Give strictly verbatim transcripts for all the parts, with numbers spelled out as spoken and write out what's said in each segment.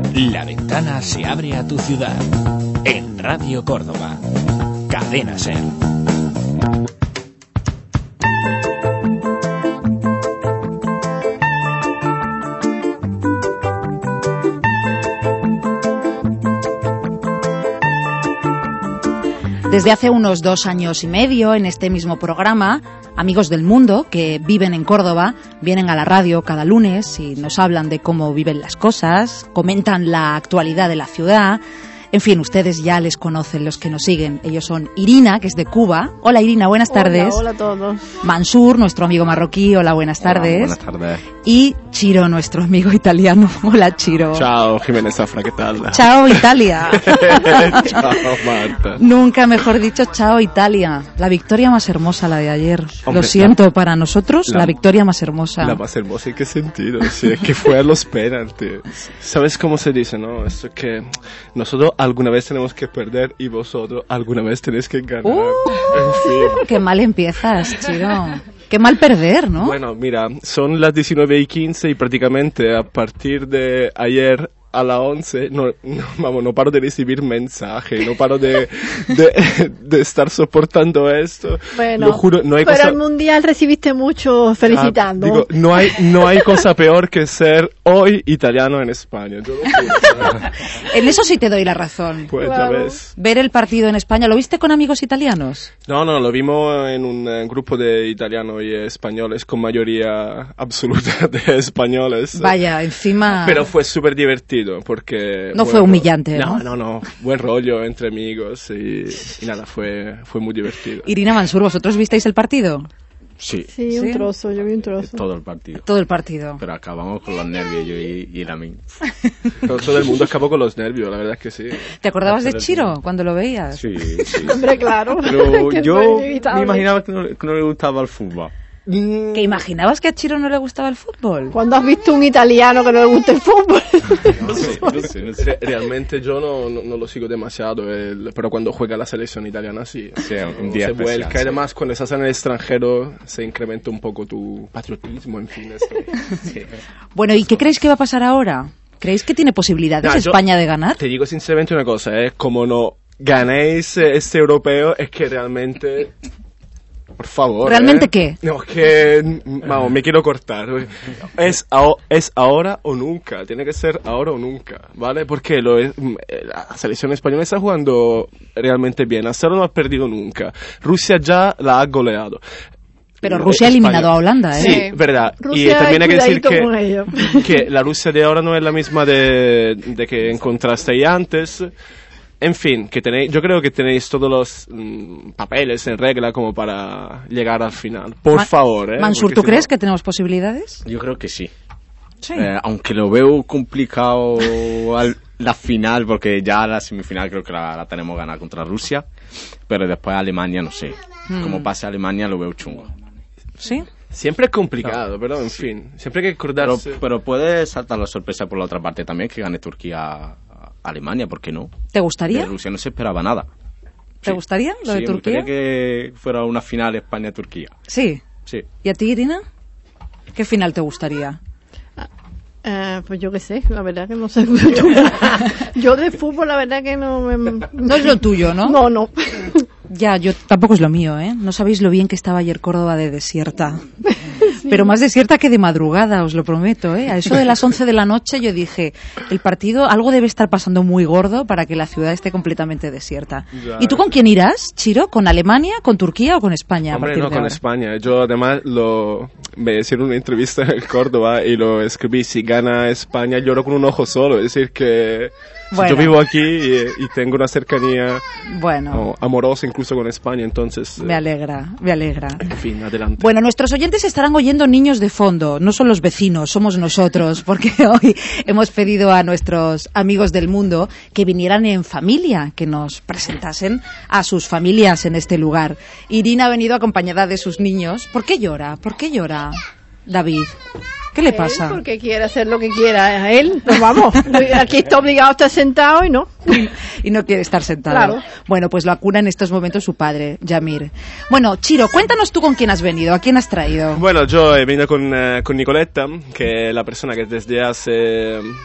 La ventana se abre a tu ciudad. En Radio Córdoba. Cadena SER. Desde hace unos dos años y medio, en este mismo programa, amigos del mundo que viven en Córdoba vienen a la radio cada lunes y nos hablan de cómo viven las cosas, comentan la actualidad de la ciudad. En fin, ustedes ya les conocen, los que nos siguen. Ellos son Irina, que es de Cuba. Hola Irina, buenas tardes. Hola, hola a todos. Mansur, nuestro amigo marroquí. Hola, buenas tardes. Hola, buenas tardes. Y Ciro, nuestro amigo italiano. Hola, Ciro. Ciao, Jiménez Zafra, ¿qué tal? Ciao, Italia. Ciao, Marta. Nunca mejor dicho, ciao, Italia. La victoria más hermosa, la de ayer. Hombre, Lo siento, la, para nosotros, la, la victoria más hermosa. La más hermosa, ¿en qué sentido? Sí, es que fue a los penaltis. ¿Sabes cómo se dice, no? Esto que nosotros alguna vez tenemos que perder y vosotros alguna vez tenéis que ganar. Uh, en fin. Qué mal empiezas, Chiro. Qué mal perder, ¿no? Bueno, mira, son las diecinueve y quince y prácticamente a partir de ayer a las once, no, no, vamos, no paro de recibir mensajes, no paro de, de, de estar soportando esto. Bueno, lo juro, no hay pero cosa... al Mundial recibiste mucho felicitando. Ah, digo, no hay, no hay cosa peor que ser hoy italiano en España. Yo lo juro. En eso sí te doy la razón. Pues Wow. ya ves. Ver el partido en España, ¿lo viste con amigos italianos? No, no, lo vimos en un eh, grupo de italianos y españoles con mayoría absoluta de españoles. Vaya, encima... Pero fue súper divertido porque... No bueno, fue humillante, ¿no? No, no, no. Buen rollo entre amigos y, y nada, fue, fue muy divertido. Irina, Mansur, ¿vosotros visteis el partido? Sí, Sí, un ¿Sí? trozo, yo vi un trozo. todo el partido. Todo el partido. Pero acabamos con los nervios yo y, y Lamin. Todo, todo el mundo acabó con los nervios, la verdad es que sí. ¿Te acordabas de Todo el Chiro mundo. cuando lo veías? Sí, sí. Hombre, claro. Pero Que yo fue inevitable. me imaginaba que no, que no le gustaba el fútbol. ¿Que imaginabas que a Chiro no le gustaba el fútbol? ¿Cuándo has visto un italiano que no le guste el fútbol? No sé, no sé, no sé. Re- Realmente yo no, no, no lo sigo demasiado, el- pero cuando juega la selección italiana sí. Sí, un día se especial, vuelca. sí. Además, cuando estás en el extranjero se incrementa un poco tu patriotismo, en fin. Esto. Sí. Bueno, ¿y qué creéis que va a pasar ahora? ¿Creéis que tiene posibilidades No, yo- España de ganar? Te digo sinceramente una cosa, ¿eh? Como no ganéis eh, este europeo, es que realmente... Por favor. ¿Realmente ¿eh? qué? No, es que... Vamos, me quiero cortar. Es, aho- es ahora o nunca. Tiene que ser ahora o nunca, ¿vale? Porque lo es, mm, eh, la selección española está jugando realmente bien. Hasta ahora no ha perdido nunca. Rusia ya la ha goleado. Pero Eh, Rusia ha España. eliminado a Holanda, ¿eh? Sí, Sí. verdad. Rusia, y también hay que decir cuidadito con ello. que, que la Rusia de ahora no es la misma de, de que encontrasteis antes. En fin, que tenéis, yo creo que tenéis todos los mm, papeles en regla como para llegar al final. Por Ma- favor, ¿eh? Mansur, Porque ¿tú si crees no- que tenemos posibilidades? Yo creo que sí. Sí. Eh, aunque lo veo complicado al- la final, porque ya la semifinal creo que la, la tenemos ganada contra Rusia, pero después Alemania no sé. Hmm. Como pase Alemania lo veo chungo. ¿Sí? Siempre es complicado, pero en fin. Siempre hay que Pero, acordarse. pero puede saltar la sorpresa por la otra parte también, que gane Turquía a Alemania, ¿por qué no? ¿Te gustaría? De Rusia no se esperaba nada. ¿Te Sí. gustaría lo Sí, de me Turquía? gustaría que fuera una final España-Turquía. Sí. Sí. ¿Y a ti, Irina? ¿Qué final te gustaría? Eh, pues yo qué sé, la verdad que no sé. Yo de fútbol, la verdad que no me... No es lo tuyo, ¿no? No, no. Ya, yo tampoco es lo mío, ¿eh? No sabéis lo bien que estaba ayer Córdoba de desierta. Pero más desierta que de madrugada, os lo prometo, ¿eh? A eso de las once de la noche yo dije, el partido, algo debe estar pasando muy gordo para que la ciudad esté completamente desierta. Ya. ¿Y tú con quién irás, Chiro? ¿Con Alemania, con Turquía o con España? a Hombre, partir no, de con ahora? España. Yo además lo me hicieron una entrevista en el Córdoba y lo escribí, si gana España lloro con un ojo solo. Es decir que si Bueno. yo vivo aquí y, y tengo una cercanía Bueno, oh, amorosa incluso con España, entonces... eh, me alegra, me alegra. En fin, adelante. Bueno, nuestros oyentes estarán oyendo niños de fondo, no son los vecinos, somos nosotros, porque hoy hemos pedido a nuestros amigos del mundo que vinieran en familia, que nos presentasen a sus familias en este lugar. Irina ha venido acompañada de sus niños. ¿Por qué llora? ¿Por qué llora, David? ¿Qué le pasa? Él porque quiere hacer lo que quiera a él. Pues vamos, aquí está obligado a estar sentado y no. Y no quiere estar sentado. Claro. Bueno, pues lo acuna en estos momentos su padre, Yamir. Bueno, Chiro, cuéntanos tú con quién has venido, ¿a quién has traído? Bueno, yo he venido con, eh, con Nicoletta, que es la persona que desde hace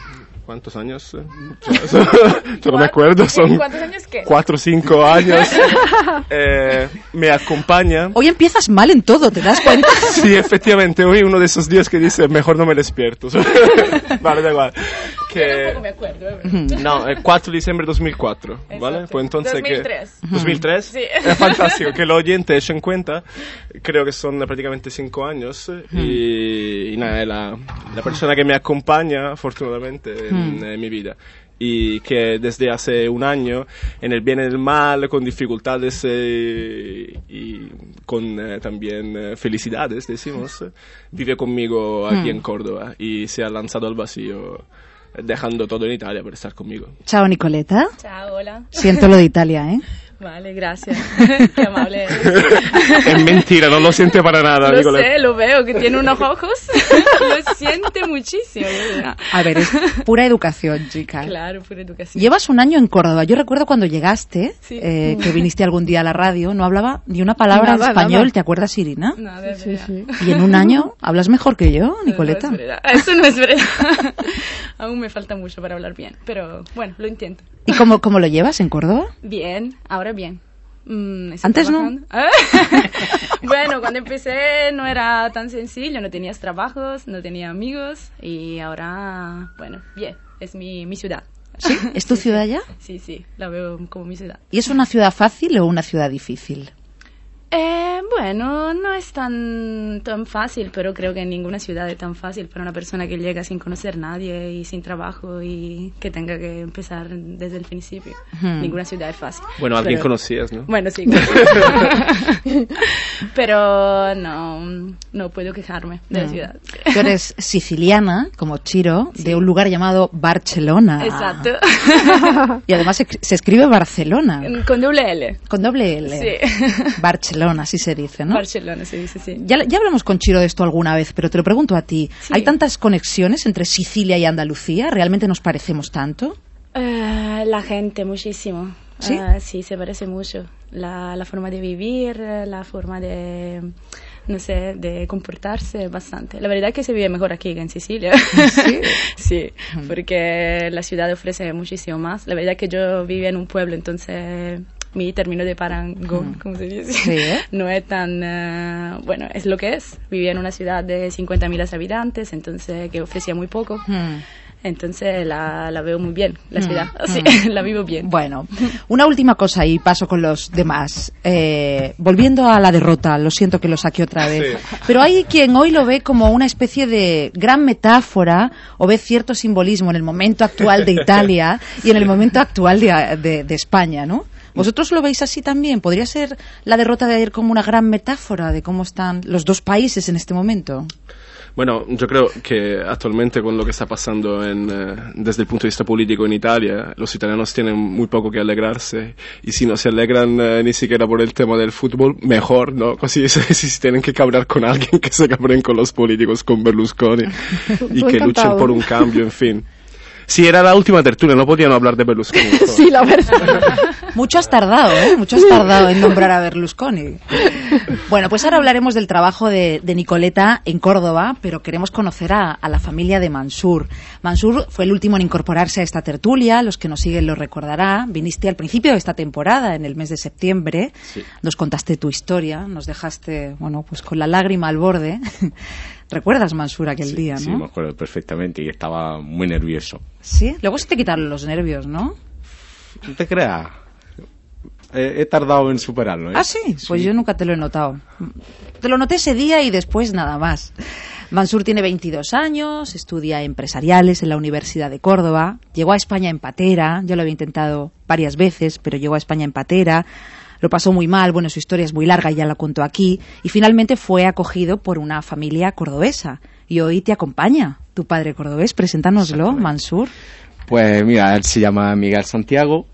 ¿Cuántos años? Yo no me acuerdo, son ¿Cuántos años qué? cuatro o cinco años. Eh, me acompaña. Hoy empiezas mal en todo, ¿te das cuenta? Sí, efectivamente, hoy uno de esos días que dice, mejor no me despierto. Vale, da igual. Yo Que... tampoco me acuerdo. ¿eh? No, el cuatro de diciembre de dos mil cuatro, ¿vale? Exacto. Pues entonces dos mil tres. que... ¿dos mil tres? Sí. Es fantástico, que los oyentes echen cuenta. Creo que son prácticamente cinco años. Y, y nada, es la, la persona que me acompaña, afortunadamente, en, en mi vida. Y que desde hace un año, en el bien y en el mal, con dificultades eh, y con eh, también eh, felicidades, decimos, vive conmigo aquí en Córdoba y se ha lanzado al vacío, dejando todo en Italia para estar conmigo. Chao, Nicoleta. Chao, hola. Siento lo de Italia, ¿eh? Vale, gracias. Qué amable eres. Es mentira, no lo siente para nada, Lo Nicoleta. sé, lo veo, que tiene unos ojos. Lo siente muchísimo. ¿Verdad? A ver, es pura educación, chica. Claro, pura educación. Llevas un año en Córdoba. Yo recuerdo cuando llegaste, Sí. eh, que viniste algún día a la radio, no hablaba ni una palabra Nada, en español, nada. ¿te acuerdas, Irina? No, de Sí, verdad. sí. Y en un año hablas mejor que yo, Nicoleta. No, no es verdad. Eso no es verdad. Aún me falta mucho para hablar bien, pero bueno, lo intento. ¿Y cómo, cómo lo llevas en Córdoba? Bien, ahora bien. Mm, estoy Antes no. trabajando. ¿Ah? Bueno, cuando empecé no era tan sencillo, no tenías trabajos, no tenía amigos y ahora, bueno, bien, es mi, mi ciudad. ¿Sí? ¿Es tu ciudad ya? Sí, sí, la veo como mi ciudad. ¿Y es una ciudad fácil o una ciudad difícil? Eh, bueno, no es tan, tan fácil, pero creo que ninguna ciudad es tan fácil para una persona que llega sin conocer a nadie y sin trabajo y que tenga que empezar desde el principio. Hmm. Ninguna ciudad es fácil. Bueno, alguien Pero- conocías, ¿no? Bueno, sí. Pero no, no puedo quejarme de la Mm. ciudad. Tú eres siciliana, como Chiro, de un lugar llamado Barcelona. Exacto. Y además se, se escribe Barcelona, Con doble L. con doble L. Sí. Barcelona, así se dice, ¿no? Barcelona se dice, sí. Ya, ya hablamos con Chiro de esto alguna vez, pero te lo pregunto a ti. Sí. ¿Hay tantas conexiones entre Sicilia y Andalucía? ¿Realmente nos parecemos tanto? Eh, la gente, muchísimo. ¿Sí? Eh, sí, se parece mucho. La, la forma de vivir, eh, la forma de, no sé, de comportarse, bastante. La verdad es que se vive mejor aquí que en Sicilia. ¿Sí? Sí, porque la ciudad ofrece muchísimo más. La verdad es que yo vivía en un pueblo, entonces mi término de parangón, como se dice, Sí, ¿eh? no es tan, eh, bueno, es lo que es. Vivía en una ciudad de cincuenta mil habitantes, entonces que ofrecía muy poco. Hmm. Entonces la, la veo muy bien, la Mm, ciudad. Sí, mm. la vivo bien. Bueno, una última cosa y paso con los demás. Eh, volviendo a la derrota, lo siento que lo saqué otra vez, Sí. pero hay quien hoy lo ve como una especie de gran metáfora o ve cierto simbolismo en el momento actual de Italia y en el momento actual de, de- de España, ¿no? ¿Vosotros lo veis así también? ¿Podría ser la derrota de ayer como una gran metáfora de cómo están los dos países en este momento? Bueno, yo creo que actualmente con lo que está pasando en, eh, desde el punto de vista político en Italia, los italianos tienen muy poco que alegrarse y si no se alegran eh, ni siquiera por el tema del fútbol, mejor, ¿no? Así si, si tienen que cabrear con alguien, que se cabren con los políticos, con Berlusconi y Estoy que luchen encantado. por un cambio, en fin. Sí, era la última tertulia, no podían hablar de Berlusconi. Sí, la verdad. Mucho has tardado, ¿eh? Mucho has tardado en nombrar a Berlusconi. Bueno, pues ahora hablaremos del trabajo de, de Nicoleta en Córdoba, pero queremos conocer a, a la familia de Mansur. Mansur fue el último en incorporarse a esta tertulia, los que nos siguen lo recordarán. Viniste al principio de esta temporada, en el mes de septiembre, Sí. nos contaste tu historia, nos dejaste, bueno, pues con la lágrima al borde. ¿Recuerdas, Mansur, aquel Sí, día, no? sí, me acuerdo perfectamente y estaba muy nervioso. Sí, luego se te quitaron los nervios, ¿no? No te creas. He, he tardado en superarlo, ¿eh? Ah, sí, pues yo nunca te lo he notado. Te lo noté ese día y después nada más. Mansur tiene veintidós años, estudia empresariales en la Universidad de Córdoba, llegó a España en patera, yo lo había intentado varias veces, pero llegó a España en patera, lo pasó muy mal, bueno, su historia es muy larga y ya la cuento aquí, y finalmente fue acogido por una familia cordobesa, y hoy te acompaña tu padre cordobés, preséntanoslo, Exactamente. Mansur. Pues mira, él se llama Miguel Santiago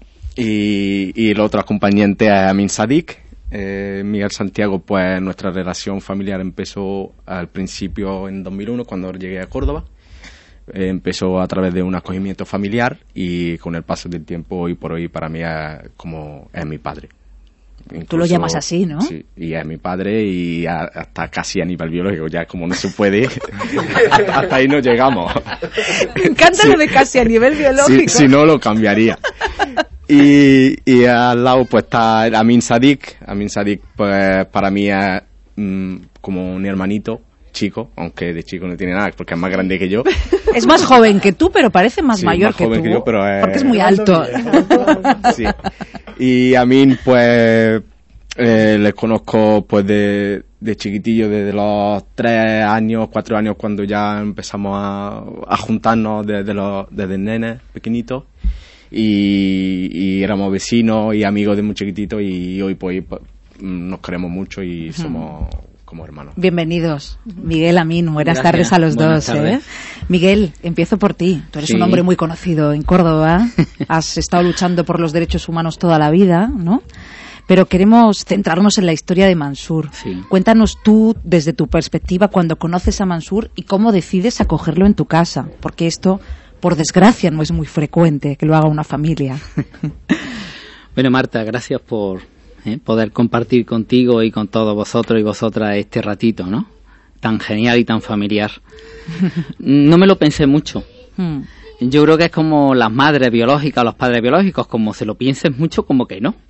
y, y el otro acompañante es Amin Sadik. Eh, Miguel Santiago, pues nuestra relación familiar empezó al principio en dos mil uno cuando llegué a Córdoba. Eh, empezó a través de un acogimiento familiar y con el paso del tiempo hoy por hoy para mí es como es mi padre. Incluso, tú lo llamas así, ¿no? Sí, y es mi padre y a, hasta casi a nivel biológico, ya como no se puede, hasta ahí no llegamos. Me encanta sí. lo de casi a nivel biológico. Si, si no, lo cambiaría. Y, y al lado pues está Amin Sadik. Amin Sadik pues para mí es mm, como un hermanito chico, aunque de chico no tiene nada, porque es más grande que yo. Es más joven que tú, pero parece más Sí, mayor más que joven tú. que yo, pero es- Porque es muy alto. Sí. Y Amin pues eh, les conozco pues de, de chiquitillo, desde los tres años, cuatro años, cuando ya empezamos a, a juntarnos desde los desde nenes pequeñitos. Y, y éramos vecinos y amigos de muy chiquititos, y hoy pues nos queremos mucho y somos como hermanos. Bienvenidos, Miguel, Amin. Buenas Gracias. tardes a los Buenas dos. ¿eh? tardes. Miguel, empiezo por ti. Tú eres Sí. un hombre muy conocido en Córdoba. Has estado luchando por los derechos humanos toda la vida, ¿no? Pero queremos centrarnos en la historia de Mansur. Sí. Cuéntanos tú, desde tu perspectiva, cuando conoces a Mansur y cómo decides acogerlo en tu casa. Porque esto, por desgracia, no es muy frecuente que lo haga una familia. Bueno, Marta, gracias por eh, poder compartir contigo y con todos vosotros y vosotras este ratito, ¿no? Tan genial y tan familiar. No me lo pensé mucho. Hmm. Yo creo que es como las madres biológicas o los padres biológicos, como se lo pienses mucho, como que no.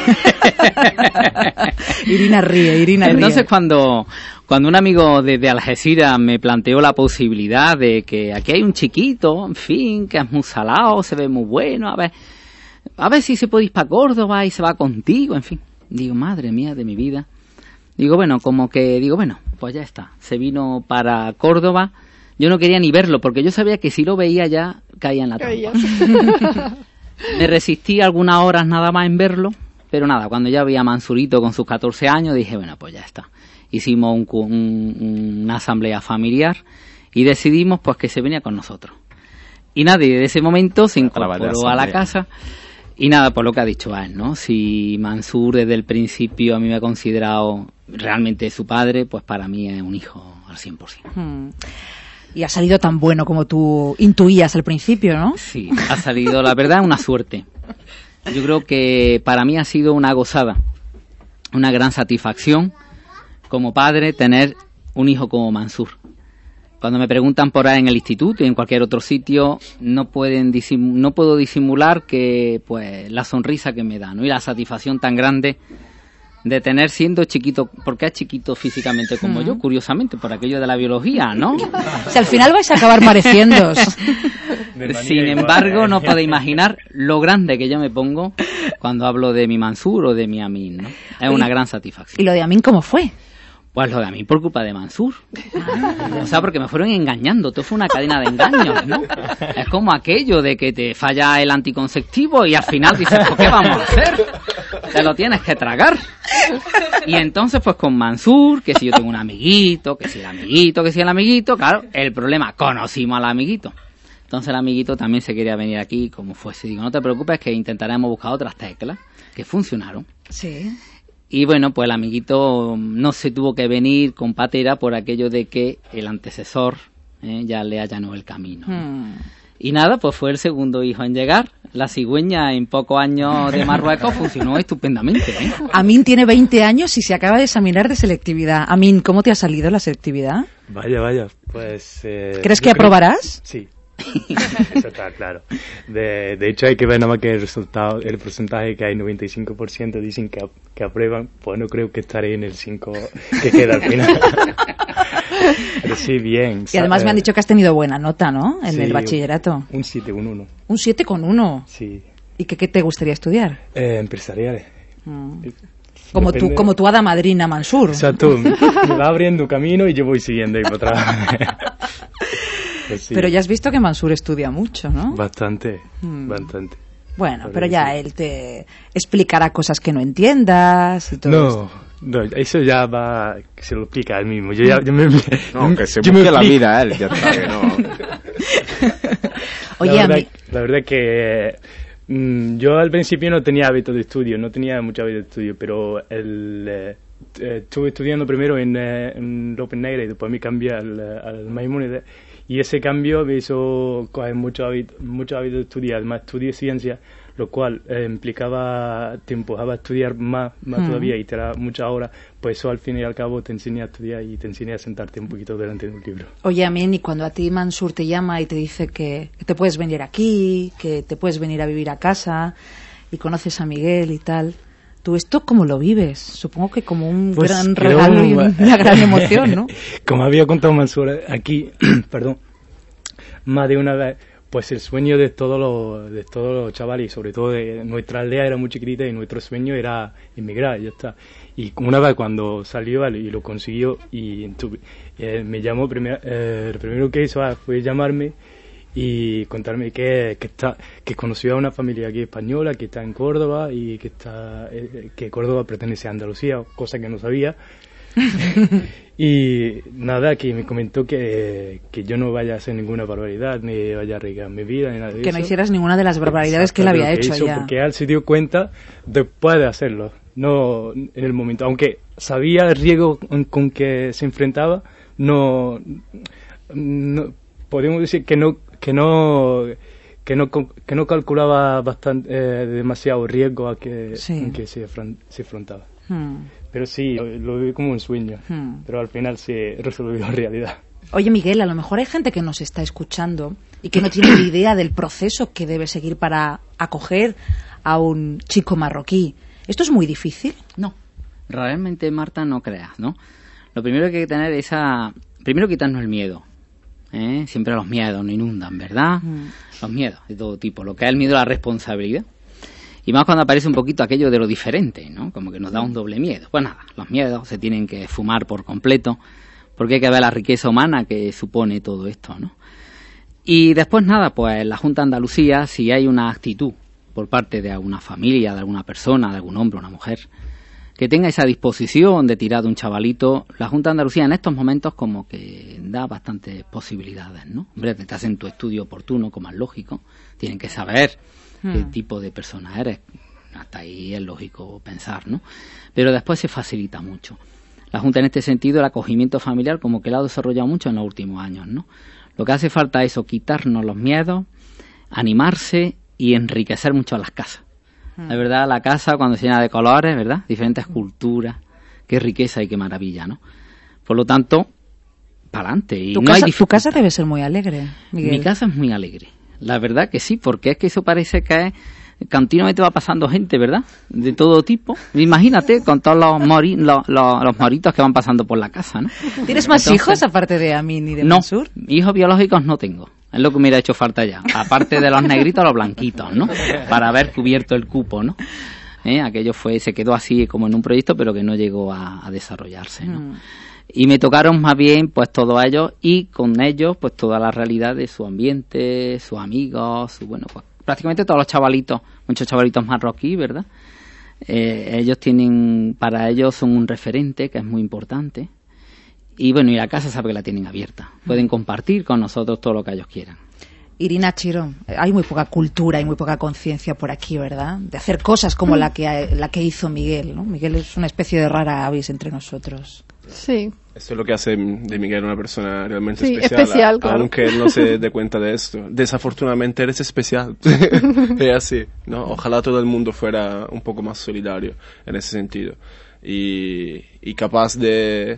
Irina ríe, Irina ríe. Entonces cuando, cuando un amigo desde Algeciras me planteó la posibilidad de que aquí hay un chiquito, en fin, que es muy salado, se ve muy bueno, a ver, a ver si se puede ir para Córdoba y se va contigo, en fin. Digo, madre mía de mi vida. Digo, bueno, como que, digo, bueno, pues ya está. Se vino para Córdoba. Yo no quería ni verlo, porque yo sabía que si lo veía ya caía en la trampa. Me resistí algunas horas nada más en verlo, pero nada, cuando ya vi a Mansurito con sus catorce años, dije, bueno, pues ya está. Hicimos un, un, una asamblea familiar y decidimos pues que se venía con nosotros. Y nada, y desde ese momento se incorporó a la casa. Y nada, por lo que ha dicho él, ¿no? Si Mansur desde el principio a mí me ha considerado realmente su padre, pues para mí es un hijo al cien por ciento. Hmm. Y ha salido tan bueno como tú intuías al principio, ¿no? Sí, ha salido, la verdad, una suerte. Yo creo que para mí ha sido una gozada, una gran satisfacción como padre tener un hijo como Mansur. Cuando me preguntan por ahí en el instituto y en cualquier otro sitio, no pueden disim- no puedo disimular que pues la sonrisa que me da, ¿no? Y la satisfacción tan grande de tener siendo chiquito, porque es chiquito físicamente como Mm. yo, curiosamente, por aquello de la biología, ¿no? Si al final vais a acabar pareciéndoos. Sin embargo, no podéis imaginar lo grande que yo me pongo cuando hablo de mi Mansur o de mi Amin, ¿no? Es una gran satisfacción. ¿Y lo de Amin cómo fue? Pues lo de Amin por culpa de Mansur. O sea, porque me fueron engañando. Todo fue una cadena de engaños, ¿no? Es como aquello de que te falla el anticonceptivo y al final dices, pues, ¿qué vamos a hacer? Te lo tienes que tragar. Y entonces, pues con Mansur, que si yo tengo un amiguito, que si el amiguito, que si el amiguito, claro, el problema, conocimos al amiguito. Entonces el amiguito también se quería venir aquí como fuese. Digo, no te preocupes, que intentaremos buscar otras teclas que funcionaron. Sí. Y bueno, pues el amiguito no se tuvo que venir con patera por aquello de que el antecesor eh, ya le allanó el camino. Hmm. Y nada, pues fue el segundo hijo en llegar. La cigüeña en pocos años de Marruecos funcionó estupendamente, ¿eh? Amin tiene veinte años y se acaba de examinar de selectividad. Amin, ¿cómo te ha salido la selectividad? Vaya, vaya, pues... Eh, ¿Crees yo que creo- aprobarás? Sí, eso está claro. De, de hecho hay que ver nada más que el resultado, el porcentaje que hay, noventa y cinco por ciento dicen que, ap- que aprueban, pues no creo que estaré en el cinco que queda al final. Pero sí, bien. Y además me han dicho que has tenido buena nota, ¿no? En Sí, el bachillerato. Un siete, un uno, Un siete con uno. sí. ¿Y qué, qué te gustaría estudiar? Eh, empresariales. Mm. Como tu, Depende- como tu hada madrina Mansur. Exacto, me va abriendo camino y yo voy siguiendo ahí para atrás. Pues sí, Pero ya has visto que Mansur estudia mucho, ¿no? Bastante, Mm. bastante. Bueno, La pero verdad ya que sí. él te explicará cosas que no entiendas y todo esto. No, no, eso ya va, que se lo explica él mismo. Yo ya, yo me, No, que se yo me busque la explico. vida él, ya está, que no. Oye, la a verdad, mí... la verdad que mm, yo al principio no tenía hábito de estudio, no tenía mucho hábito de estudio, pero el, eh, eh, estuve estudiando primero en, eh, en López Negra y después me cambié al, eh, al Maimónides. y ese cambio me hizo coger mucho hábito, mucho hábito de estudiar. Además, estudié ciencia, lo cual eh, implicaba, te empujaba a estudiar más, más mm. todavía y te da muchas horas. Pues eso al fin y al cabo te enseña a estudiar y te enseña a sentarte un poquito delante de un libro. Oye, Amin, y cuando a ti Mansur te llama y te dice que, que te puedes venir aquí, que te puedes venir a vivir a casa y conoces a Miguel y tal, ¿tú esto cómo lo vives? Supongo que como un pues gran regalo y una gran emoción, ¿no? Como había contado Mansur aquí, perdón, más de una vez, pues el sueño de todos los de todos los chavales y sobre todo de nuestra aldea era muy chiquitita y nuestro sueño era emigrar y ya está. Y una vez cuando salió y lo consiguió y eh, me llamó, primer, eh, lo primero que hizo fue llamarme y contarme que, que está que conoció a una familia aquí española que está en Córdoba y que está eh, que Córdoba pertenece a Andalucía, cosa que no sabía. Y nada, que me comentó que, que yo no vaya a hacer ninguna barbaridad, ni vaya a arriesgar mi vida, ni nada de que eso. no hicieras ninguna de las barbaridades Exacto, que él había hecho hizo, ya. Porque él se dio cuenta después de hacerlo, no en el momento. Aunque sabía el riesgo con, con que se enfrentaba, no, no podemos decir que no que no que no que no calculaba bastante eh, demasiado riesgo a que, sí. en que se, se afrontaba. Hmm. Pero sí, lo, lo vi como un sueño, hmm. pero al final se resolvió en realidad. Oye, Miguel, a lo mejor hay gente que nos está escuchando y que no tiene ni idea del proceso que debe seguir para acoger a un chico marroquí. ¿Esto es muy difícil? No, realmente, Marta, no creas, ¿no? Lo primero que hay que tener es a... Primero quitarnos el miedo. ¿eh? Siempre los miedos nos inundan, ¿verdad? Hmm. Los miedos de todo tipo. Lo que es el miedo a la responsabilidad. Y más cuando aparece un poquito aquello de lo diferente, ¿no? Como que nos da un doble miedo. Pues nada, los miedos se tienen que fumar por completo, porque hay que ver la riqueza humana que supone todo esto, ¿no? Y después nada, pues la Junta de Andalucía, si hay una actitud por parte de alguna familia, de alguna persona, de algún hombre o una mujer, que tenga esa disposición de tirar de un chavalito, la Junta de Andalucía en estos momentos como que da bastantes posibilidades, ¿no? Hombre, te hacen tu estudio oportuno, como es lógico, tienen que saber qué hmm. tipo de persona eres, hasta ahí es lógico pensar, ¿no? Pero después se facilita mucho. La Junta en este sentido, el acogimiento familiar como que lo ha desarrollado mucho en los últimos años, ¿no? Lo que hace falta es eso, quitarnos los miedos, animarse y enriquecer mucho las casas. Hmm. Es verdad, la casa cuando se llena de colores, ¿verdad? Diferentes culturas, qué riqueza y qué maravilla, ¿no? Por lo tanto, para adelante. Y ¿Tu, no casa, hay tu casa debe ser muy alegre, Miguel. Mi casa es muy alegre. La verdad que sí, porque es que eso parece que es... Continuamente va pasando gente, ¿verdad? De todo tipo. Imagínate con todos los, mori, los, los, los moritos que van pasando por la casa, ¿no? ¿Tienes más Entonces, hijos aparte de Amin y de no, Mansur? Hijos biológicos no tengo. Es lo que me hubiera hecho falta ya. Aparte de los negritos, los blanquitos, ¿no? Para haber cubierto el cupo, ¿no? ¿Eh? Aquello fue, se quedó así como en un proyecto, pero que no llegó a, a desarrollarse, ¿no? Mm. Y me tocaron más bien pues todos ellos y con ellos pues toda la realidad de su ambiente, sus amigos, su, bueno, pues prácticamente todos los chavalitos, muchos chavalitos marroquíes, ¿verdad? Eh, ellos tienen, para ellos son un referente que es muy importante y bueno, y la casa sabe que la tienen abierta, pueden compartir con nosotros todo lo que ellos quieran. Irina Chirón, hay muy poca cultura y muy poca conciencia por aquí, ¿verdad? De hacer cosas como la que la que hizo Miguel, ¿no? Miguel es una especie de rara avis entre nosotros. Sí. Esto es lo que hace de Miguel una persona realmente sí, especial, especial a, claro. aunque él no se dé cuenta de esto. Desafortunadamente eres especial. Es así, ¿no? Ojalá todo el mundo fuera un poco más solidario en ese sentido y, y capaz de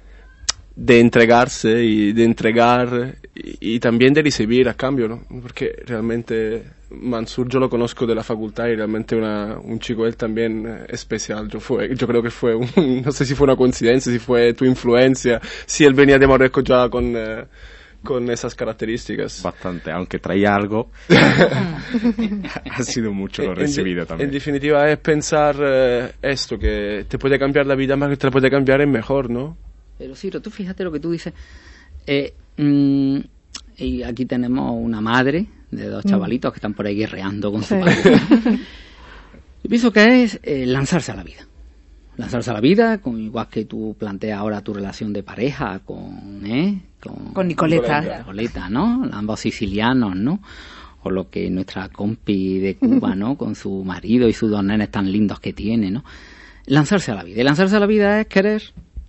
de entregarse y de entregar y, y también de recibir a cambio, ¿no? Porque realmente Mansur yo lo conozco de la facultad y realmente una, un chico él también eh, especial. Yo fue, yo creo que fue un, no sé si fue una coincidencia, si fue tu influencia, si él venía de Marruecos ya con eh, con esas características. Bastante, aunque traía algo. Ha sido mucho lo recibido en, también. En definitiva es pensar eh, esto, que te puede cambiar la vida más que te la puede cambiar en mejor, ¿no? Pero Ciro, tú fíjate lo que tú dices. Eh, mmm, y aquí tenemos una madre de dos chavalitos que están por ahí guerreando con su padre. Yo pienso que es eh, lanzarse a la vida. Lanzarse a la vida, con, igual que tú planteas ahora tu relación de pareja con, ¿eh? con, con Nicoleta. Nicoleta, ¿no? Ambos sicilianos, ¿no? O lo que nuestra compi de Cuba, ¿no? Con su marido y sus dos nenes tan lindos que tiene, ¿no? Lanzarse a la vida. Y lanzarse a la vida es querer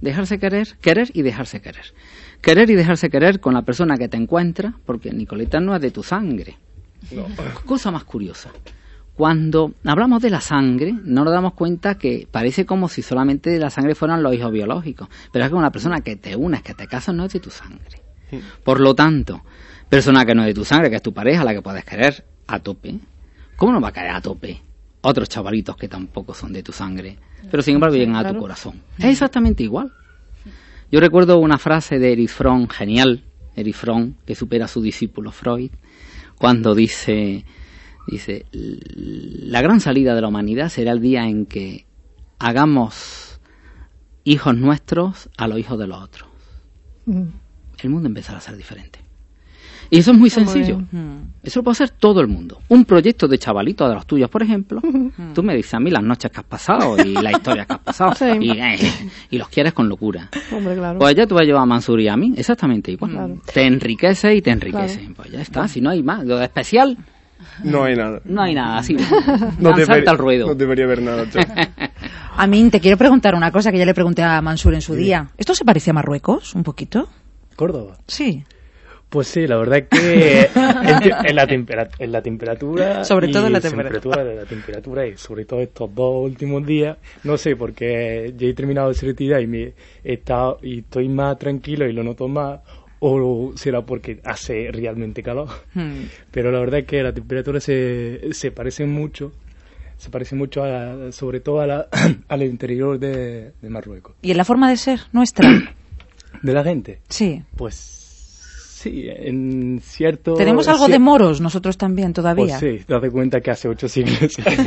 Dejarse querer, querer y dejarse querer. Querer y dejarse querer con la persona que te encuentra, porque Nicoleta no es de tu sangre. No. Cosa más curiosa. Cuando hablamos de la sangre, no nos damos cuenta que parece como si solamente la sangre fueran los hijos biológicos. Pero es que una persona que te unes, que te casas, no es de tu sangre. Por lo tanto, persona que no es de tu sangre, que es tu pareja, la que puedes querer a tope. ¿Cómo no va a querer a tope otros chavalitos que tampoco son de tu sangre, pero sin embargo llegan a tu corazón? Es exactamente igual. Yo recuerdo una frase de Erich Fromm, genial, Erich Fromm, que supera a su discípulo Freud, cuando dice, dice, la gran salida de la humanidad será el día en que hagamos hijos nuestros a los hijos de los otros. Mm. El mundo empezará a ser diferente. Y eso es muy sencillo. Eso lo puede hacer todo el mundo. Un proyecto de chavalito de los tuyos, por ejemplo. Tú me dices a mí las noches que has pasado y la historia que has pasado. Sí. Y, eh, y los quieres con locura. Hombre, claro. Pues ya tú vas a llevar a Mansur y a mí exactamente igual. Claro. Te enriquece y te enriquece. Claro. Pues ya está. Si no hay más. Lo de especial... No hay nada. No hay nada. Así. No, debería, al ruedo. No debería haber nada. Amin, te quiero preguntar una cosa que ya le pregunté a Mansur en su sí. día. ¿Esto se parece a Marruecos un poquito? ¿Córdoba? Sí. Pues sí, la verdad es que en, en, la, tempera, en la temperatura... Sobre todo en la temperatura. De la temperatura y sobre todo estos dos últimos días, no sé, porque ya he terminado de selectividad y, me he estado, y estoy más tranquilo y lo noto más, o será porque hace realmente calor. Hmm. Pero la verdad es que la temperatura se, se parece mucho, se parece mucho a, sobre todo a la, al interior de, de Marruecos. ¿Y en la forma de ser nuestra? ¿De la gente? Sí. Pues... Sí, en cierto... Tenemos algo de moros nosotros también todavía. Pues sí, te das cuenta que hace ocho siglos.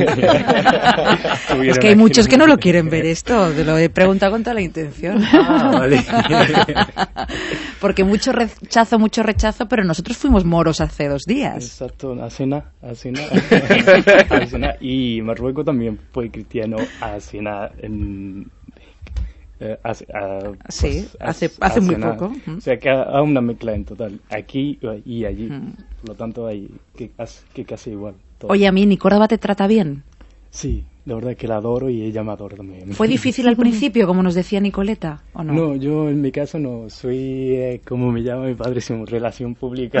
Es que hay muchos que no lo quieren ver esto, te lo he preguntado con toda la intención. Ah, vale. Porque mucho rechazo, mucho rechazo, pero nosotros fuimos moros hace dos días. Exacto, hace nada, hace nada. Hace nada. Y Marruecos también fue cristiano hace nada en... Eh, hace, uh, sí, pues, hace, hace, hace muy nada. Poco. O sea, que hay una mezcla en total, aquí y allí. Mm. Por lo tanto, hay que, que casi igual. Todo. Oye, a mí, ¿y Córdoba te trata bien? Sí, la verdad es que la adoro y ella me adora también. ¿Fue difícil al principio, como nos decía Nicoleta, o no? No, yo en mi caso no. Soy, eh, como me llama mi padre, soy relación pública.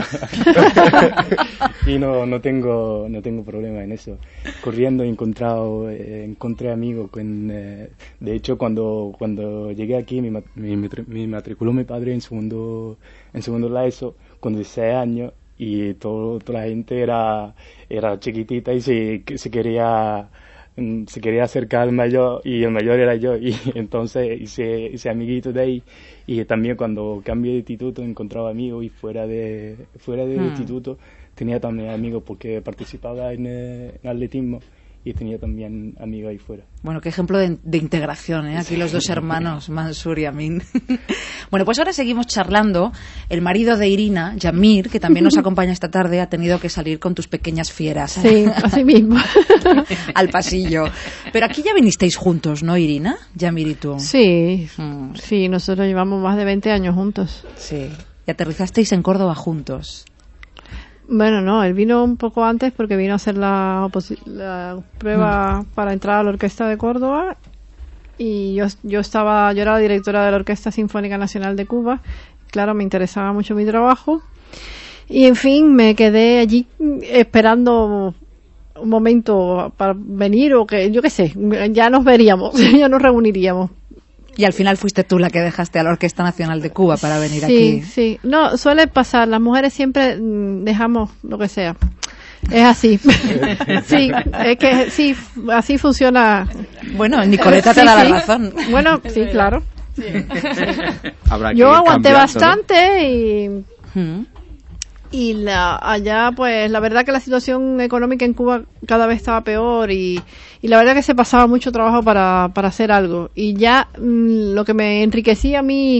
Y no no tengo no tengo problema en eso. Corriendo he encontrado, eh, encontré amigos. Con, eh, de hecho, cuando cuando llegué aquí, me, me, me matriculó mi padre en segundo en segundo la ESO, con dieciséis años. Y todo, toda la gente era, era chiquitita y se, se quería... se quería acercar al mayor y el mayor era yo y entonces hice, hice amiguitos de ahí y también cuando cambié de instituto encontraba amigos y fuera de fuera del hmm. instituto tenía también amigos porque participaba en, en atletismo y tenía también amigos ahí fuera. Bueno, qué ejemplo de, de integración, ¿eh? Aquí sí. Los dos hermanos, Mansur y Amin. Bueno, pues ahora seguimos charlando. El marido de Irina, Yamir, que también nos acompaña esta tarde, ha tenido que salir con tus pequeñas fieras. Sí, así mismo. Al pasillo. Pero aquí ya vinisteis juntos, ¿no, Irina? Yamir y tú. Sí, mm. sí, nosotros llevamos más de veinte años juntos. Sí, y aterrizasteis en Córdoba juntos. Bueno, no, él vino un poco antes porque vino a hacer la, la prueba mm. para entrar a la Orquesta de Córdoba y yo yo estaba yo era la directora de la Orquesta Sinfónica Nacional de Cuba. Claro, me interesaba mucho mi trabajo y en fin me quedé allí esperando un momento para venir o que yo qué sé, ya nos veríamos, ya nos reuniríamos. Y al final fuiste tú la que dejaste a la Orquesta Nacional de Cuba para venir sí, aquí. Sí, sí. No, suele pasar. Las mujeres siempre dejamos lo que sea. Es así. Sí, es que sí, así funciona. Bueno, Nicoleta te sí, da sí. la razón. Bueno, sí, claro. Sí. Habrá que Yo aguanté cambiando, bastante y... ¿Mm? Y la, allá, pues, la verdad que la situación económica en Cuba cada vez estaba peor y, y la verdad que se pasaba mucho trabajo para, para hacer algo. Y ya mmm, lo que me enriquecía a mí,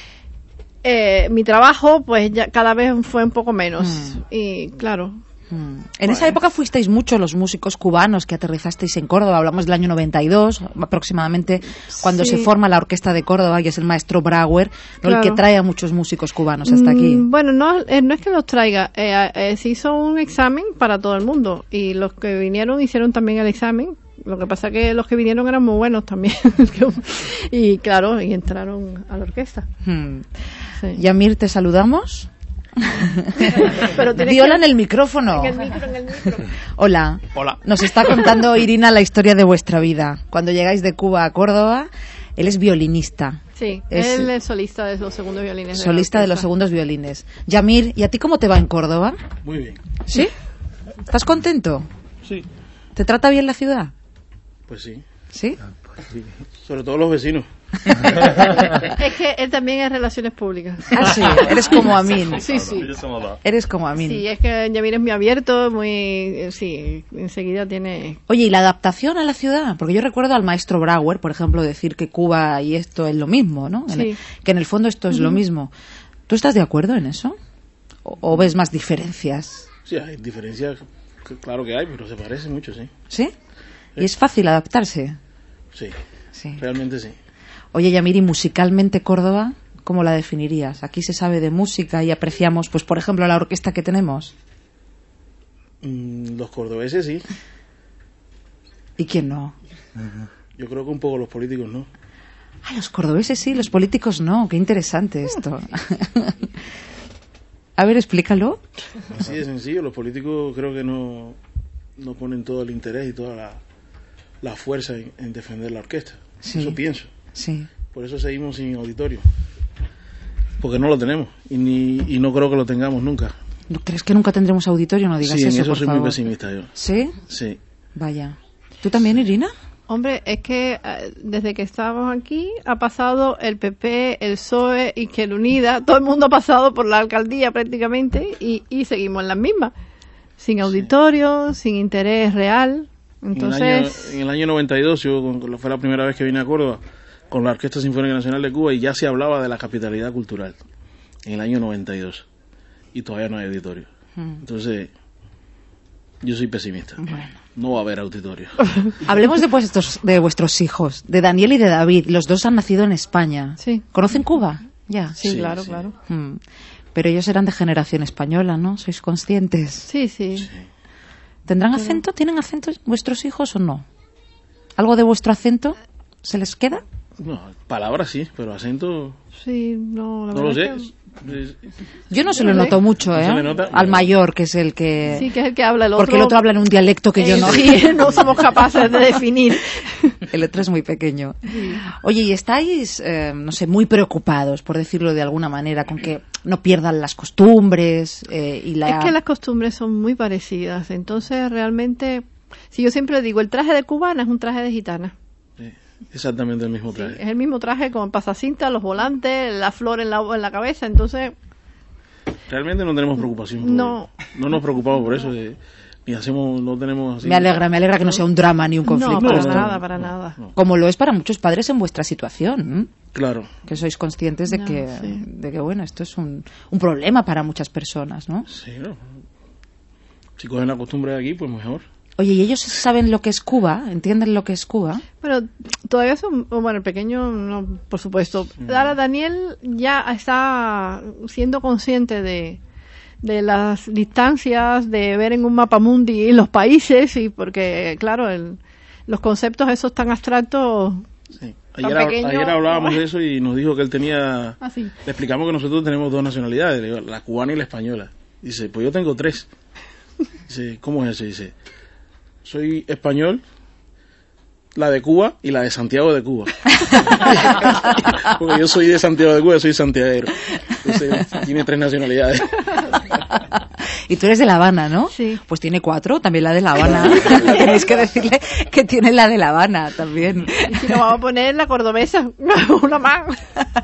eh, mi trabajo, pues ya cada vez fue un poco menos. Mm. Y claro... Hmm. En esa época fuisteis muchos los músicos cubanos que aterrizasteis en Córdoba. Hablamos del año noventa y dos aproximadamente, cuando sí. se forma la Orquesta de Córdoba y es el maestro Brauer, ¿no? Claro. El que trae a muchos músicos cubanos hasta aquí. Mm, bueno, no, eh, no es que los traiga, eh, eh, se hizo un examen para todo el mundo y los que vinieron hicieron también el examen Lo que pasa que los que vinieron eran muy buenos también. Y claro, y entraron a la orquesta. Hmm. Sí. Yamir, ¿te saludamos? Pero tienes Diola que- en el micrófono. En el micro, en el micro. Hola. Hola. Nos está contando Irina la historia de vuestra vida. Cuando llegáis de Cuba a Córdoba, él es violinista. Sí, Es- él es solista de los segundos violines. Solista de los segundos violines. Yamir, ¿y a ti cómo te va en Córdoba? Muy bien. ¿Sí? ¿Estás contento? Sí, ¿Te trata bien la ciudad? pues sí. ¿Sí? sí. Sobre todo los vecinos. Es que él también es relaciones públicas. Ah, sí. Eres como Amin. Sí, sí. Eres como Amin. Sí, es que Yamir es muy abierto, muy... eh, Sí, enseguida tiene... Oye, ¿y la adaptación a la ciudad? Porque yo recuerdo al maestro Brauer, por ejemplo, decir que Cuba y esto es lo mismo, ¿no? En Sí. el- que en el fondo esto es lo mismo. ¿Tú estás de acuerdo en eso? ¿O, o ves más diferencias? Sí, hay diferencias, c- claro que hay, pero se parece mucho, sí. ¿Sí? ¿Y es fácil adaptarse? Sí, Sí. realmente sí. Oye, Yamir, ¿y musicalmente Córdoba cómo la definirías? Aquí se sabe de música y apreciamos, pues por ejemplo, la orquesta que tenemos. Mm, los cordobeses sí. ¿Y quién no? Yo creo que un poco los políticos no. Ah, los cordobeses sí, los políticos no. Qué interesante esto. A ver, explícalo. Así de sencillo, los políticos creo que no, no ponen todo el interés y toda la, la fuerza en, en defender la orquesta. Sí. Eso pienso. Sí. Por eso seguimos sin auditorio. Porque no lo tenemos y, ni, y no creo que lo tengamos nunca. ¿No crees que nunca tendremos auditorio? No digas Sí, en eso, eso por soy favor. muy pesimista yo. ¿Sí? Sí. Vaya. ¿Tú también, Irina? Hombre, es que eh, desde que estamos aquí ha pasado el P P, el P S O E, Izquierda Unida, todo el mundo ha pasado por la alcaldía prácticamente y, y seguimos en las mismas. Sin auditorio, sin interés real. Entonces, En el año, en el año noventa y dos, yo con- fue la primera vez que vine a Córdoba con la Orquesta Sinfónica Nacional de Cuba y ya se hablaba de la capitalidad cultural. En el año noventa y dos. Y todavía no hay auditorio. Entonces, yo soy pesimista. No va a haber auditorio. Hablemos de, vuestros, de vuestros hijos, de Daniel y de David. Los dos han nacido en España. Sí. ¿Conocen Cuba? Ya. sí, Sí, claro, sí. claro. Mm. Pero ellos eran de generación española, ¿no? ¿Sois conscientes? Sí, sí. ¿Tendrán acento? ¿Tienen acento vuestros hijos o no? ¿Algo de vuestro acento se les queda? No, palabras sí, pero acento Sí, no, la no lo verdad sé. es que- Es- Yo no se lo ¿Sí? noto mucho, ¿No ¿eh? se le nota? Al No. mayor, que es el que... Sí, que es el que habla el otro. Porque el otro habla en un dialecto que yo Eh, no. Sí, no somos capaces de definir. El otro es muy pequeño. Oye, ¿y estáis, eh, no sé, muy preocupados, por decirlo de alguna manera, con que no pierdan las costumbres eh, y la... Es que las costumbres son muy parecidas. Entonces, realmente, si yo siempre digo, el traje de cubana es un traje de gitana. sí, exactamente el mismo Sí, traje. es el mismo traje con pasacinta, los volantes, la flor en la, en la cabeza. Entonces, Realmente no tenemos preocupación. por No. ello. No nos preocupamos por eso. eh, ni hacemos, no tenemos así. Me alegra, me alegra que no sea un drama ni un conflicto. no, para no, nada, no, para no, nada. no. Como lo es para muchos padres en vuestra situación, ¿m? Claro. Que sois conscientes de No, que, sí. de que bueno, esto es un, un problema para muchas personas, ¿no? Sí, no. Si cogen la costumbre de aquí, pues mejor. Oye, ¿y ellos saben lo que es Cuba? ¿Entienden lo que es Cuba? Bueno, todavía son, bueno, el pequeño, no, por supuesto. Ahora Daniel ya está siendo consciente de, de las distancias, de ver en un mapa mundi los países, y porque, claro, el, los conceptos esos tan abstractos. Sí. Tan Ayer, hab- pequeño. ayer hablábamos de eso y nos dijo que él tenía... Así. Le explicamos que nosotros tenemos dos nacionalidades, le digo, la cubana y la española. Dice, pues yo tengo tres. Dice, ¿cómo es eso? Dice, soy español, la de Cuba y la de Santiago de Cuba. Porque yo soy de Santiago de Cuba, soy santiaguero. Entonces tiene tres nacionalidades. Y tú eres de La Habana, ¿no? Sí. Pues tiene cuatro, también la de La Habana. Tenéis que decirle que tiene la de La Habana también. Y si nos vamos a poner la cordobesa, una más.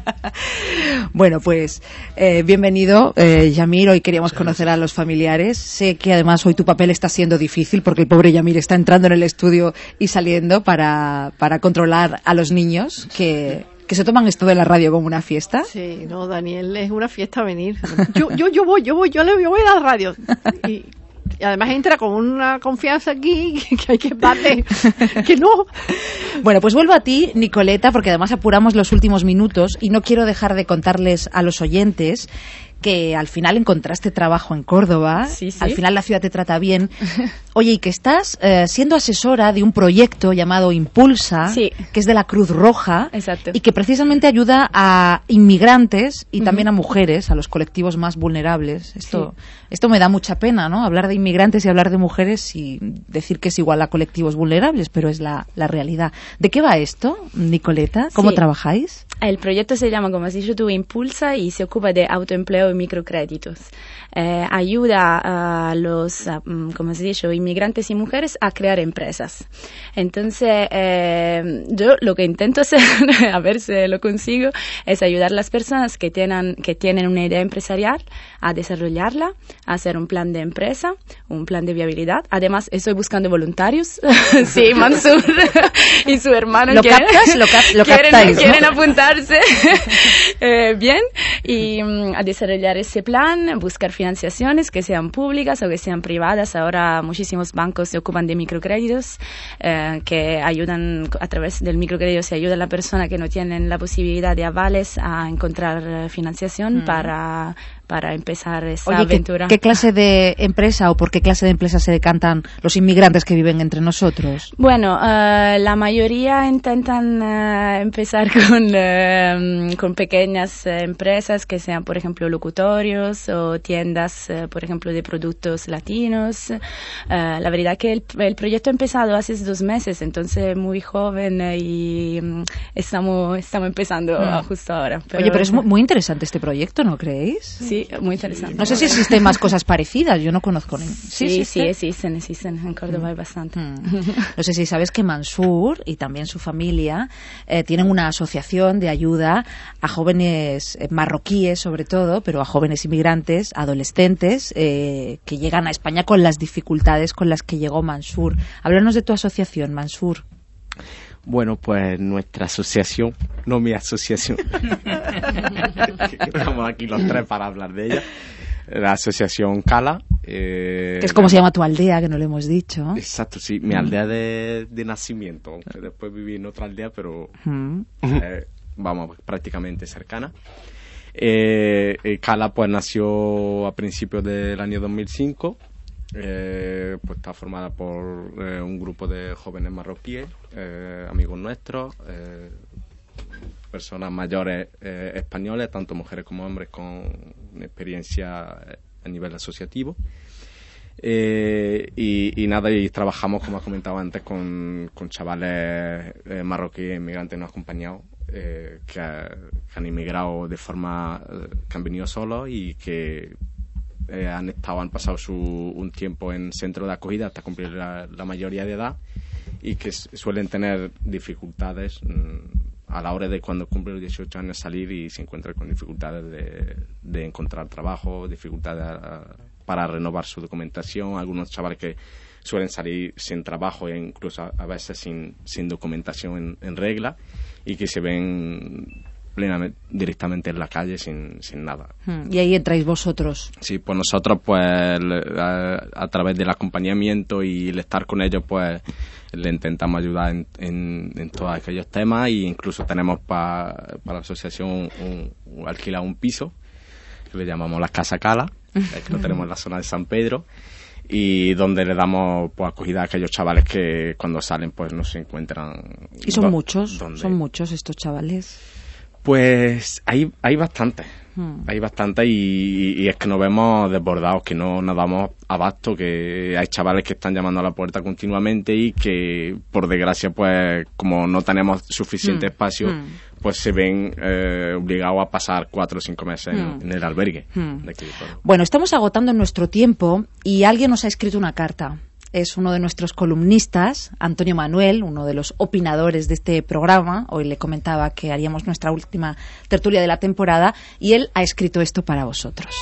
Bueno, pues eh, bienvenido, eh, Yamir. Hoy queríamos conocer a los familiares. Sé que además hoy tu papel está siendo difícil porque el pobre Yamir está entrando en el estudio y saliendo para, para controlar a los niños que, que se toman esto de la radio como una fiesta. Sí, no, Daniel, es una fiesta venir. Yo, yo, yo voy, yo voy, yo le yo voy a la radio. Y, y además entra con una confianza aquí que hay que darle, que no. Bueno, pues vuelvo a ti, Nicoleta, porque además apuramos los últimos minutos y no quiero dejar de contarles a los oyentes que al final encontraste trabajo en Córdoba, sí, sí. al final la ciudad te trata bien. Oye, y que estás eh, siendo asesora de un proyecto llamado Impulsa, sí. que es de la Cruz Roja, Exacto. y que precisamente ayuda a inmigrantes y uh-huh. también a mujeres, a los colectivos más vulnerables. Esto, sí. esto me da mucha pena, ¿no? Hablar de inmigrantes y hablar de mujeres y decir que es igual a colectivos vulnerables, pero es la, la realidad. ¿De qué va esto, Nicoleta? ¿Cómo sí. trabajáis? El proyecto se llama, como has dicho tú, Impulsa y se ocupa de autoempleo y microcréditos. Eh, ayuda a los, a, como has dicho, inmigrantes y mujeres a crear empresas. Entonces, eh, yo lo que intento hacer, a ver si lo consigo, es ayudar a las personas que tienen, que tienen una idea empresarial a desarrollarla, a hacer un plan de empresa, un plan de viabilidad. Además, estoy buscando voluntarios. Sí, Mansur y su hermano ¿Lo quieren, captas? ¿Lo, cap- lo quieren, captáis, ¿no? quieren apuntarse eh, bien y um, a desarrollar ese plan, buscar financiaciones que sean públicas o que sean privadas. Ahora muchísimos bancos se ocupan de microcréditos eh, que ayudan, a través del microcrédito se ayuda a la persona que no tiene la posibilidad de avales a encontrar eh, financiación mm. para para empezar esa Oye, aventura. ¿qué, ¿qué clase de empresa o por qué clase de empresa se decantan los inmigrantes que viven entre nosotros? Bueno, uh, la mayoría intentan uh, empezar con, uh, con pequeñas uh, empresas que sean, por ejemplo, locutorios o tiendas, uh, por ejemplo, de productos latinos. Uh, la verdad que el, el proyecto ha empezado hace dos meses, entonces muy joven uh, y um, estamos, estamos empezando mm. uh, justo ahora. Pero, Oye, pero es muy, muy interesante este proyecto, ¿no creéis? Sí. Muy interesante. No sé si existen más cosas parecidas, yo no conozco ninguna. Sí, sí, sí, existen, existen. En Córdoba mm. hay bastante. Mm. No sé si sabes que Mansur y también su familia eh, tienen una asociación de ayuda a jóvenes eh, marroquíes, sobre todo, pero a jóvenes inmigrantes, adolescentes, eh, que llegan a España con las dificultades con las que llegó Mansur. Háblanos de tu asociación, Mansur. Bueno, pues nuestra asociación, no mi asociación, estamos aquí los tres para hablar de ella, la asociación Cala. Eh, que es como se llama tu aldea, que no lo hemos dicho. Exacto, sí, mi aldea de, de nacimiento, aunque después viví en otra aldea, pero mm. eh, vamos, prácticamente cercana. Eh, Cala pues nació a principios del año dos mil cinco. Eh, pues está formada por eh, un grupo de jóvenes marroquíes, eh, amigos nuestros, eh, personas mayores eh, españoles, tanto mujeres como hombres con experiencia a nivel asociativo. Eh, y, y nada, y trabajamos, como has comentado antes, con, con chavales eh, marroquíes, inmigrantes no acompañados, eh, que, que han inmigrado de forma, eh, que han venido solos y que Eh, han estado, han pasado su, un tiempo en centro de acogida hasta cumplir la, la mayoría de edad y que s- suelen tener dificultades mmm, a la hora de cuando cumplen los dieciocho años salir y se encuentran con dificultades de, de encontrar trabajo, dificultades a, para renovar su documentación, algunos chavales que suelen salir sin trabajo e incluso a, a veces sin, sin documentación en, en regla y que se ven plenamente, directamente en la calle sin, sin nada. Y ahí entráis vosotros. Sí, pues nosotros pues a, a través del acompañamiento y el estar con ellos pues le intentamos ayudar en, en, en todos aquellos temas e incluso tenemos para pa la asociación un, un, alquilado un piso que le llamamos la Casa Cala, que lo tenemos en la zona de San Pedro y donde le damos pues acogida a aquellos chavales que cuando salen pues no se encuentran. Y son do, muchos, donde... son muchos estos chavales. Pues hay, hay bastante, hmm. hay bastante y, y es que nos vemos desbordados, que no nos damos abasto, que hay chavales que están llamando a la puerta continuamente y que por desgracia pues como no tenemos suficiente hmm. espacio hmm. pues se ven eh, obligados a pasar cuatro o cinco meses hmm. en, en el albergue. Hmm. De aquí de Córdoba. Bueno, estamos agotando nuestro tiempo y alguien nos ha escrito una carta. Es uno de nuestros columnistas, Antonio Manuel, uno de los opinadores de este programa. Hoy le comentaba que haríamos nuestra última tertulia de la temporada y él ha escrito esto para vosotros.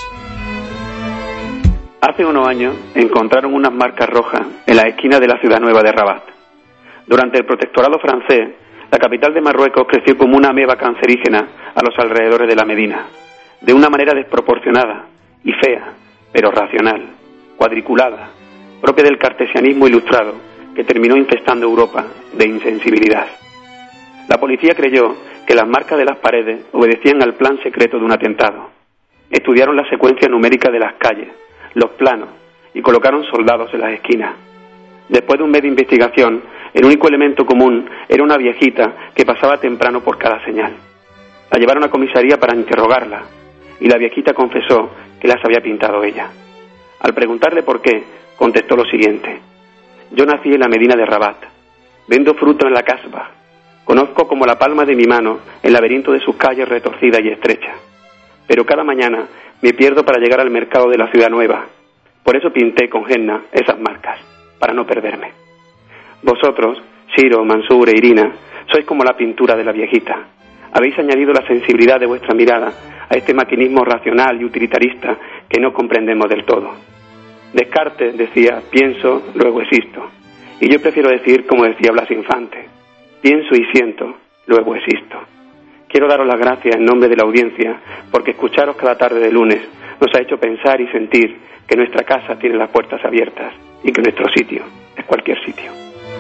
Hace unos años encontraron unas marcas rojas en la esquina de la ciudad nueva de Rabat. Durante el protectorado francés, la capital de Marruecos creció como una ameba cancerígena a los alrededores de la Medina, de una manera desproporcionada y fea, pero racional, cuadriculada, propia del cartesianismo ilustrado que terminó infestando Europa de insensibilidad. La policía creyó que las marcas de las paredes obedecían al plan secreto de un atentado. Estudiaron la secuencia numérica de las calles, los planos, y colocaron soldados en las esquinas. Después de un mes de investigación, el único elemento común era una viejita que pasaba temprano por cada señal. La llevaron a comisaría para interrogarla, y la viejita confesó que las había pintado ella. Al preguntarle por qué, contestó lo siguiente: yo nací en la Medina de Rabat, vendo fruto en la Casbah, conozco como la palma de mi mano el laberinto de sus calles retorcidas y estrechas, pero cada mañana me pierdo para llegar al mercado de la ciudad nueva, por eso pinté con henna esas marcas, para no perderme. Vosotros, Shiro, Mansur e Irina, sois como la pintura de la viejita. Habéis añadido la sensibilidad de vuestra mirada a este maquinismo racional y utilitarista que no comprendemos del todo. Descartes decía, pienso, luego existo. Y yo prefiero decir, como decía Blas Infante, pienso y siento, luego existo. Quiero daros las gracias en nombre de la audiencia, porque escucharos cada tarde de lunes nos ha hecho pensar y sentir que nuestra casa tiene las puertas abiertas y que nuestro sitio es cualquier sitio.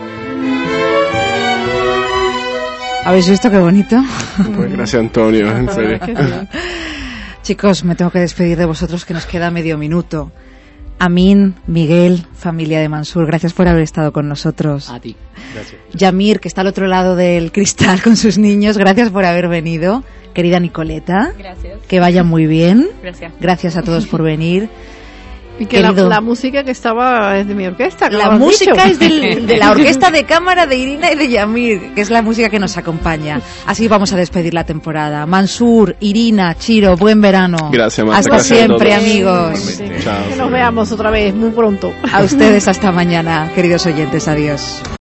¿Habéis visto qué bonito? Pues gracias, Antonio, en serio. Chicos, me tengo que despedir de vosotros, que nos queda medio minuto. Amin, Miguel, familia de Mansur, gracias por haber estado con nosotros. A ti. Gracias. Yamir, que está al otro lado del cristal con sus niños, gracias por haber venido. Querida Nicoleta, Gracias. que vaya muy bien. Gracias. Gracias a todos por venir. Y que la, Querido. la música que estaba es de mi orquesta. La como has música dicho. es del- de la orquesta de cámara de Irina y de Yamir, que es la música que nos acompaña. Así vamos a despedir la temporada. Mansur, Irina, Chiro, buen verano. Gracias, Marta, Hasta gracias a siempre, todos. amigos. Sí. Chao. Que nos veamos otra vez muy pronto. A ustedes hasta mañana, queridos oyentes. Adiós.